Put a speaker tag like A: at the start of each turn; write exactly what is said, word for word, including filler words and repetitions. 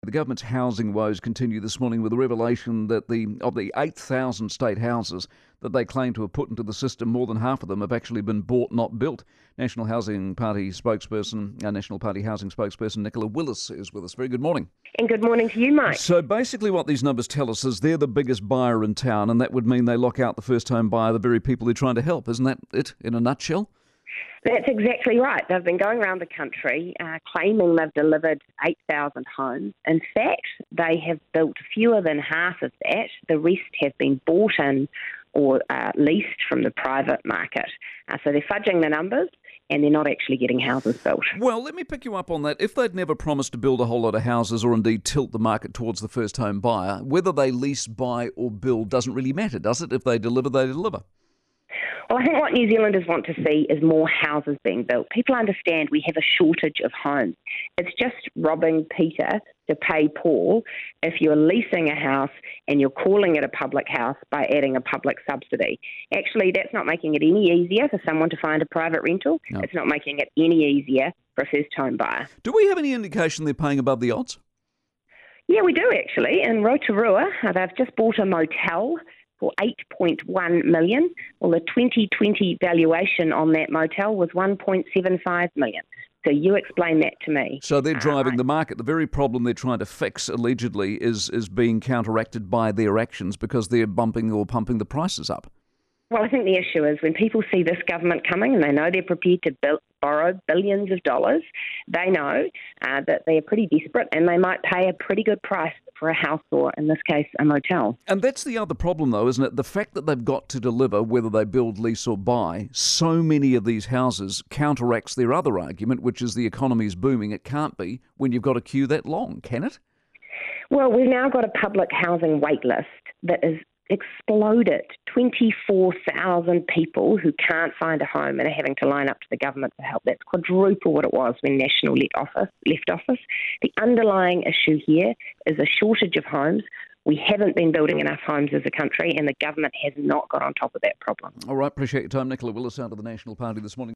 A: The government's housing woes continue this morning with the revelation that the of the eight thousand state houses that they claim to have put into the system, more than half of them have actually been bought, not built. National Housing Party spokesperson, uh, National Party Housing spokesperson Nicola Willis is with us. Very good morning.
B: And good morning to you, Mike.
A: So basically what these numbers tell us is they're the biggest buyer in town, and that would mean they lock out the first-home buyer, the very people they're trying to help. Isn't that it in a nutshell?
B: That's exactly right. They've been going around the country uh, claiming they've delivered eight thousand homes. In fact, they have built fewer than half of that. The rest have been bought in or uh, leased from the private market. Uh, so they're fudging the numbers and they're not actually getting houses built.
A: Well, let me pick you up on that. If they'd never promised to build a whole lot of houses or indeed tilt the market towards the first-home buyer, whether they lease, buy or build doesn't really matter, does it? If they deliver, they deliver.
B: Well, I think what New Zealanders want to see is more houses being built. People understand we have a shortage of homes. It's just robbing Peter to pay Paul if you're leasing a house and you're calling it a public house by adding a public subsidy. Actually, that's not making it any easier for someone to find a private rental. No. It's not making it any easier for a first-home buyer.
A: Do we have any indication they're paying above the odds?
B: Yeah, we do actually. In Rotorua, they've just bought a motel for eight point one million dollars. Well, the twenty twenty valuation on that motel was one point seven five million dollars. So you explain that to me.
A: So they're driving uh, the market. The very problem they're trying to fix, allegedly, is is being counteracted by their actions because they're bumping or pumping the prices up.
B: Well, I think the issue is when people see this government coming and they know they're prepared to build, borrow billions of dollars, they know uh, that they're pretty desperate and they might pay a pretty good price for a house or, in this case, a motel.
A: And that's the other problem, though, isn't it? The fact that they've got to deliver, whether they build, lease or buy, so many of these houses counteracts their other argument, which is the economy is booming. It can't be when you've got a queue that long, can it?
B: Well, we've now got a public housing wait list that is exploded. twenty-four thousand people who can't find a home and are having to line up to the government for help. That's quadruple what it was when National left office. Left office. The underlying issue here is a shortage of homes. We haven't been building enough homes as a country, and the government has not got on top of that problem.
A: All right, appreciate your time. Nicola Willis out of the National Party this morning.